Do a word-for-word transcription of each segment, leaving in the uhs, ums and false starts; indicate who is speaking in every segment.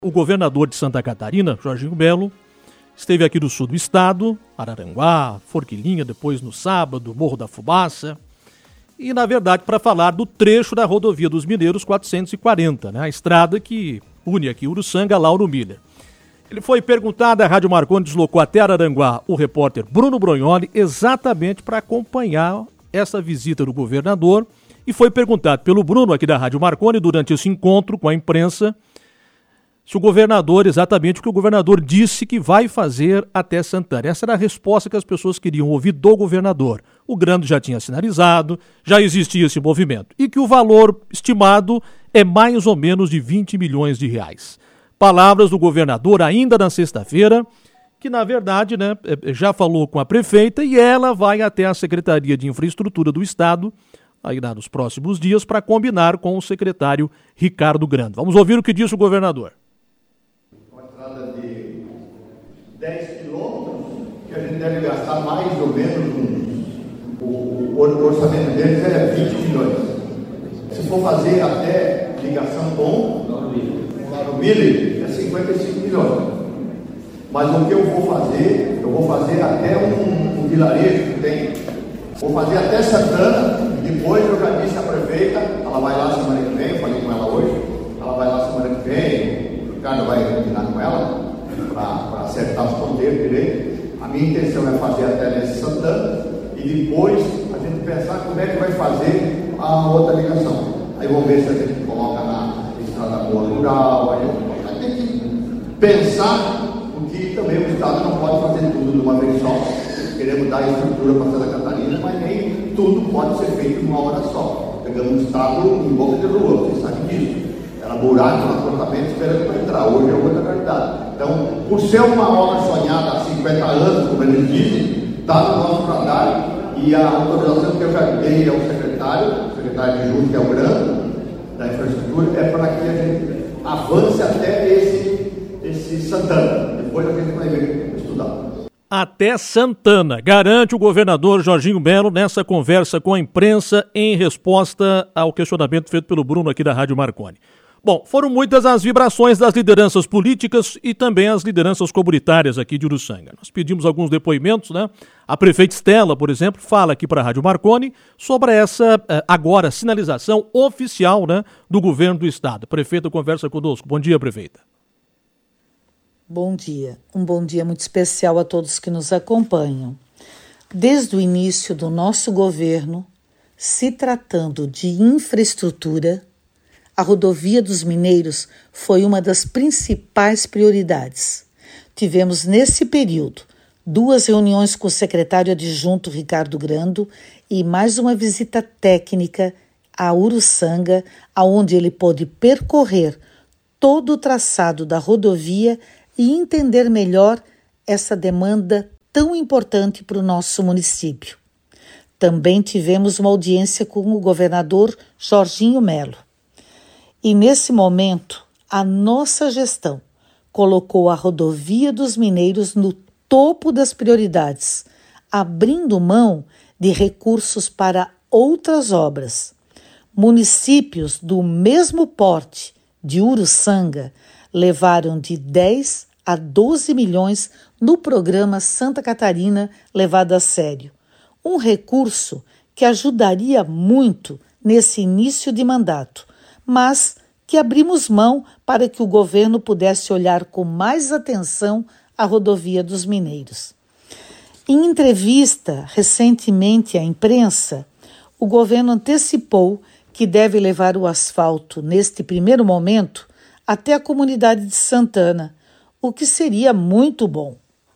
Speaker 1: O governador de Santa Catarina, Jorginho Melo, esteve aqui do sul do estado, Araranguá, Forquilinha, depois no sábado, Morro da Fumaça, e na verdade para falar do trecho da rodovia dos Mineiros quatrocentos e quarenta, né, a estrada que une aqui Uruçanga a Lauro Miller. Ele foi perguntado, a Rádio Marconi deslocou até Araranguá o repórter Bruno Brognoli exatamente para acompanhar essa visita do governador, e foi perguntado pelo Bruno aqui da Rádio Marconi durante esse encontro com a imprensa se o governador, exatamente o que o governador disse que vai fazer até Santana. Essa era a resposta que as pessoas queriam ouvir do governador. O Grando já tinha sinalizado, já existia esse movimento, e que o valor estimado é mais ou menos de vinte milhões de reais. Palavras do governador ainda na sexta-feira, que na verdade, né, já falou com a prefeita e ela vai até a Secretaria de Infraestrutura do Estado, aí nos próximos dias, para combinar com o secretário Ricardo Grando. Vamos ouvir o que disse o governador.
Speaker 2: De dez quilômetros, que a gente deve gastar mais ou menos um, o, o orçamento deles é vinte milhões. Se for fazer até ligação com Lauro Miller, é cinquenta e cinco milhões. Mas o que eu vou fazer, eu vou fazer até um, um vilarejo que tem, vou fazer até Santana, e depois eu já disse à prefeita, ela vai lá semana que vem, eu falei com ela hoje, ela vai lá semana que vem, o Ricardo vai combinar com ela, para acertar os ponteiros direito. A minha intenção é fazer até nesse Santana e depois a gente pensar como é que vai fazer a outra ligação. Aí vamos ver se a gente coloca na estrada boa rural, aí vai ter que pensar, porque também o Estado não pode fazer tudo de uma vez só. Queremos dar estrutura para Santa Catarina, mas nem tudo pode ser feito numa hora só. Pegamos o Estado em boca de rua, vocês sabem disso. Era buraco no apartamento esperando para entrar. Hoje é outra realidade. Então, por ser uma obra sonhada há cinquenta anos, como eles dizem, está no nosso radar, e a autorização que eu já dei ao secretário, o secretário de Junto, que é o Grande, da infraestrutura, é para que a gente avance até esse, esse Santana. Depois a gente vai ver, estudar.
Speaker 1: Até Santana, garante o governador Jorginho Melo nessa conversa com a imprensa em resposta ao questionamento feito pelo Bruno aqui da Rádio Marconi. Bom, foram muitas as vibrações das lideranças políticas e também as lideranças comunitárias aqui de Uruçanga. Nós pedimos alguns depoimentos, né? A prefeita Estela, por exemplo, fala aqui para a Rádio Marconi sobre essa, agora, sinalização oficial, né, do governo do estado. A prefeita conversa conosco. Bom dia, prefeita.
Speaker 3: Bom dia. Um bom dia muito especial a todos que nos acompanham. Desde o início do nosso governo, se tratando de infraestrutura, a rodovia dos Mineiros foi uma das principais prioridades. Tivemos, nesse período, duas reuniões com o secretário adjunto Ricardo Grando e mais uma visita técnica a Uruçanga, aonde ele pôde percorrer todo o traçado da rodovia e entender melhor essa demanda tão importante para o nosso município. Também tivemos uma audiência com o governador Jorginho Melo. E nesse momento, a nossa gestão colocou a rodovia dos Mineiros no topo das prioridades, abrindo mão de recursos para outras obras. Municípios do mesmo porte de Uruçanga levaram de dez a doze milhões no programa Santa Catarina levado a sério. Um recurso que ajudaria muito nesse início de mandato, mas que abrimos mão para que o governo pudesse olhar com mais atenção a rodovia dos Mineiros. Em entrevista recentemente à imprensa, o governo antecipou que deve levar o asfalto, neste primeiro momento, até a comunidade de Santana, o que seria muito bom.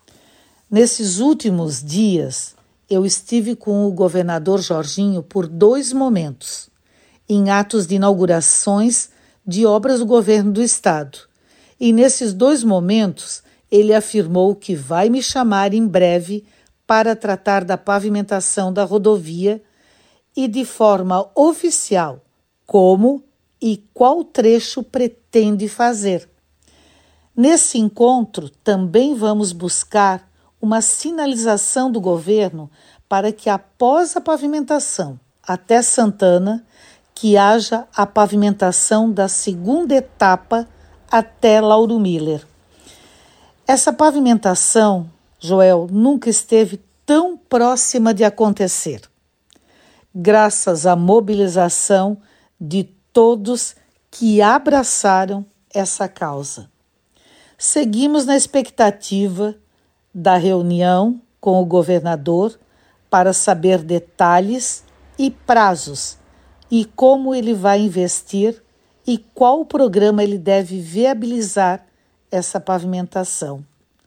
Speaker 3: Nesses últimos dias, eu estive com o governador Jorginho por dois momentos, em atos de inaugurações de obras do governo do estado. E nesses dois momentos, ele afirmou que vai me chamar em breve para tratar da pavimentação da rodovia e de forma oficial como e qual trecho pretende fazer. Nesse encontro, também vamos buscar uma sinalização do governo para que, após a pavimentação até Santana, que haja a pavimentação da segunda etapa até Lauro Miller. Essa pavimentação, Joel, nunca esteve tão próxima de acontecer, graças à mobilização de todos que abraçaram essa causa. Seguimos na expectativa da reunião com o governador para saber detalhes e prazos e como ele vai investir e qual programa ele deve viabilizar essa pavimentação.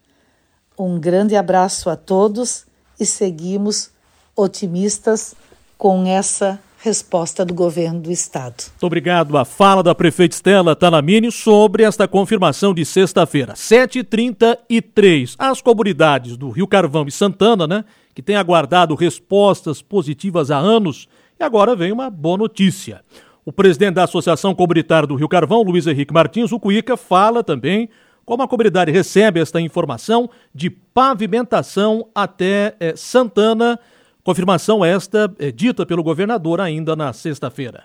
Speaker 3: Um grande abraço a todos e seguimos otimistas com essa resposta do governo do estado.
Speaker 1: Muito obrigado. A fala da prefeita Estela Talamini sobre esta confirmação de sexta-feira, sete e trinta e três. As comunidades do Rio Carvão e Santana, né, que têm aguardado respostas positivas há anos, e agora vem uma boa notícia. O presidente da Associação Comunitária do Rio Carvão, Luiz Henrique Martins, o Cuíca, fala também como a comunidade recebe esta informação de pavimentação até eh, Santana. Confirmação esta é dita pelo governador ainda na sexta-feira.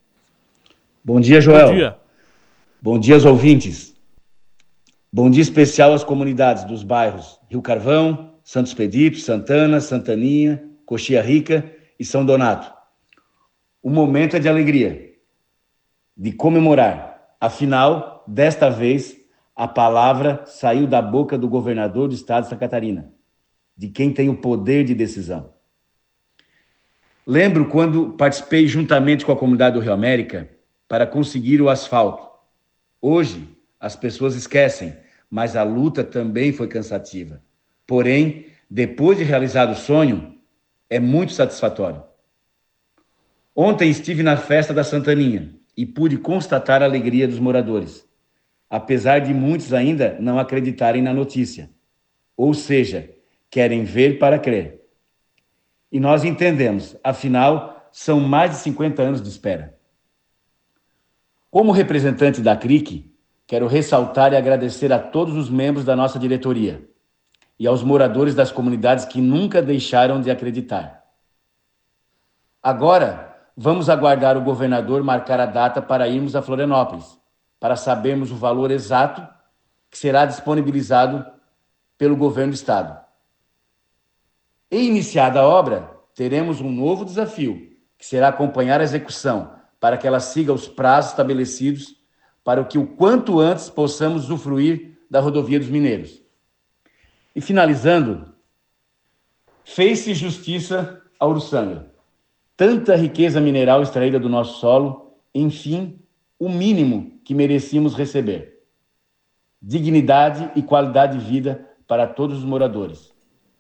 Speaker 4: Bom dia, Joel.
Speaker 1: Bom dia.
Speaker 4: Bom dia aos ouvintes. Bom dia especial às comunidades dos bairros Rio Carvão, Santo Expedito, Santana, Santaninha, Coxilha Rica e São Donato. O momento é de alegria, de comemorar. Afinal, desta vez, a palavra saiu da boca do governador do estado de Santa Catarina, de quem tem o poder de decisão. Lembro quando participei juntamente com a comunidade do Rio América para conseguir o asfalto. Hoje, as pessoas esquecem, mas a luta também foi cansativa. Porém, depois de realizado o sonho, é muito satisfatório. Ontem estive na festa da Santaninha e pude constatar a alegria dos moradores, apesar de muitos ainda não acreditarem na notícia. Ou seja, querem ver para crer. E nós entendemos, afinal, são mais de cinquenta anos de espera. Como representante da C R I C, quero ressaltar e agradecer a todos os membros da nossa diretoria e aos moradores das comunidades que nunca deixaram de acreditar. Agora, vamos aguardar o governador marcar a data para irmos a Florianópolis, para sabermos o valor exato que será disponibilizado pelo governo do estado. E iniciada a obra, teremos um novo desafio, que será acompanhar a execução, para que ela siga os prazos estabelecidos, para que o quanto antes possamos usufruir da rodovia dos Mineiros. E finalizando, fez-se justiça a Uruçanga. Tanta riqueza mineral extraída do nosso solo, enfim, o mínimo que merecíamos receber. Dignidade e qualidade de vida para todos os moradores.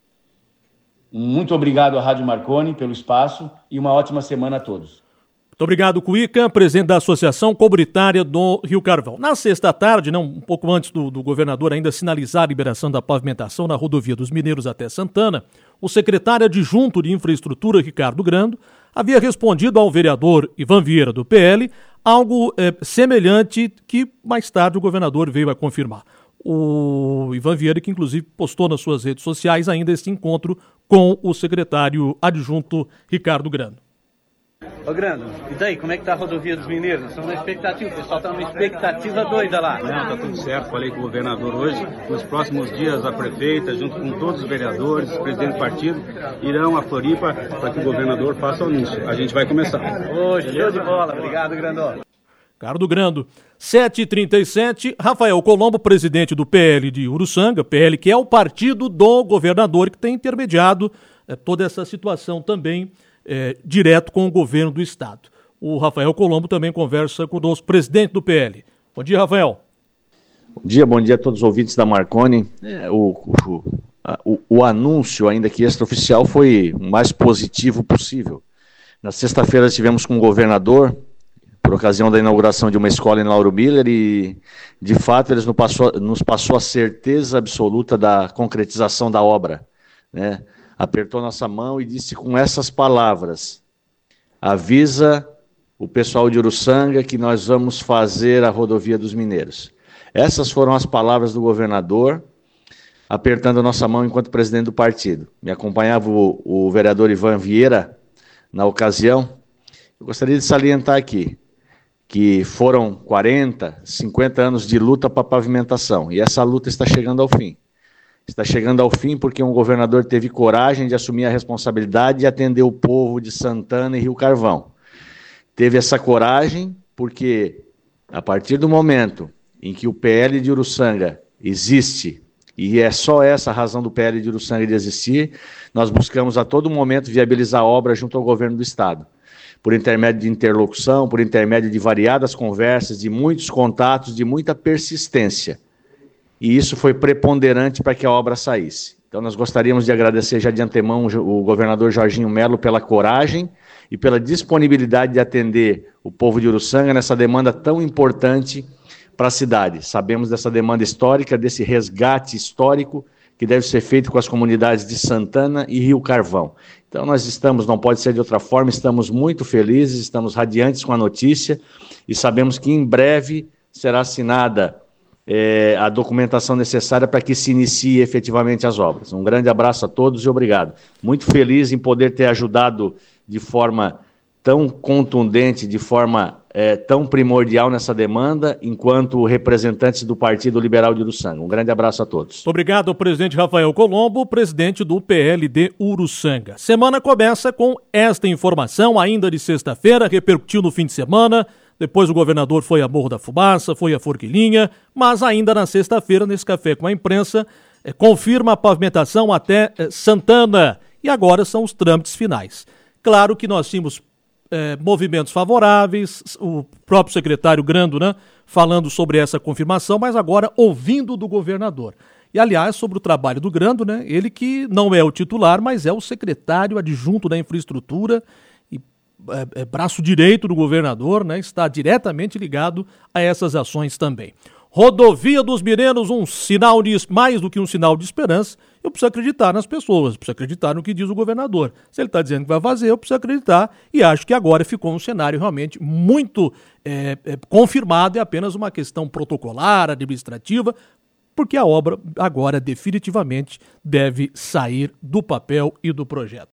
Speaker 4: Muito obrigado à Rádio Marconi pelo espaço e uma ótima semana a todos.
Speaker 1: Muito obrigado, Cuíca, presidente da Associação Comunitária do Rio Carvão. Na sexta-tarde, não, um pouco antes do, do governador ainda sinalizar a liberação da pavimentação na rodovia dos Mineiros até Santana, o secretário adjunto de Infraestrutura, Ricardo Grando, havia respondido ao vereador Ivan Vieira, do P L, algo é, semelhante que mais tarde o governador veio a confirmar. O Ivan Vieira, que inclusive postou nas suas redes sociais ainda esse encontro com o secretário adjunto Ricardo Grando.
Speaker 5: Ô Grando, e daí, como é que tá a rodovia dos Mineiros? Nós estamos na expectativa, o pessoal tá numa expectativa doida lá.
Speaker 6: Não, tá tudo certo, falei com o governador hoje. Nos próximos dias a prefeita, junto com todos os vereadores, o presidente do partido, irão a Floripa para que o governador faça o anúncio. A gente vai começar.
Speaker 5: Ô, show de bola, obrigado, Grandão.
Speaker 1: Ricardo Grando, sete e trinta e sete, Rafael Colombo, presidente do P L de Uruçanga, P L que é o partido do governador que tem intermediado é, toda essa situação também é, direto com o governo do estado. O Rafael Colombo também conversa conosco, presidente do P L. Bom dia, Rafael.
Speaker 7: Bom dia, bom dia a todos os ouvintes da Marconi. É, o, o, o, o anúncio, ainda que extraoficial, foi o mais positivo possível. Na sexta-feira estivemos com o governador, por ocasião da inauguração de uma escola em Lauro Miller, e, de fato, eles nos passou, nos passou a certeza absoluta da concretização da obra, né? Apertou nossa mão e disse com essas palavras: avisa o pessoal de Uruçanga que nós vamos fazer a rodovia dos Mineiros. Essas foram as palavras do governador, apertando a nossa mão enquanto presidente do partido. Me acompanhava o, o vereador Ivan Vieira na ocasião. Eu gostaria de salientar aqui que foram quarenta, cinquenta anos de luta para pavimentação, e essa luta está chegando ao fim. Está chegando ao fim porque um governador teve coragem de assumir a responsabilidade e atender o povo de Santana e Rio Carvão. Teve essa coragem porque, a partir do momento em que o P L de Uruçanga existe, e é só essa a razão do P L de Uruçanga de existir, nós buscamos a todo momento viabilizar a obra junto ao governo do Estado, por intermédio de interlocução, por intermédio de variadas conversas, de muitos contatos, de muita persistência. E isso foi preponderante para que a obra saísse. Então nós gostaríamos de agradecer já de antemão o governador Jorginho Melo pela coragem e pela disponibilidade de atender o povo de Uruçanga nessa demanda tão importante para a cidade. Sabemos dessa demanda histórica, desse resgate histórico que deve ser feito com as comunidades de Santana e Rio Carvão. Então nós estamos, não pode ser de outra forma, estamos muito felizes, estamos radiantes com a notícia e sabemos que em breve será assinada É, a documentação necessária para que se inicie efetivamente as obras. Um grande abraço a todos e obrigado. Muito feliz em poder ter ajudado de forma tão contundente, de forma é, tão primordial nessa demanda, enquanto representantes do Partido Liberal de Uruçanga. Um grande abraço a todos.
Speaker 1: Obrigado ao presidente Rafael Colombo, presidente do P L de Uruçanga. Semana começa com esta informação, ainda de sexta-feira, repercutiu no fim de semana. Depois o governador foi a Morro da Fumaça, foi a Forquilinha, mas ainda na sexta-feira, nesse café com a imprensa, é, confirma a pavimentação até é, Santana. E agora são os trâmites finais. Claro que nós tínhamos é, movimentos favoráveis, o próprio secretário Grando, né, falando sobre essa confirmação, mas agora ouvindo do governador. E, aliás, sobre o trabalho do Grando, né, ele que não é o titular, mas é o secretário adjunto da infraestrutura, É, é braço direito do governador, né, está diretamente ligado a essas ações também. Rodovia dos Mineiros, um sinal de, mais do que um sinal de esperança. Eu preciso acreditar nas pessoas, preciso acreditar no que diz o governador. Se ele está dizendo que vai fazer, eu preciso acreditar, e acho que agora ficou um cenário realmente muito é, é, confirmado, é apenas uma questão protocolar, administrativa, porque a obra agora definitivamente deve sair do papel e do projeto.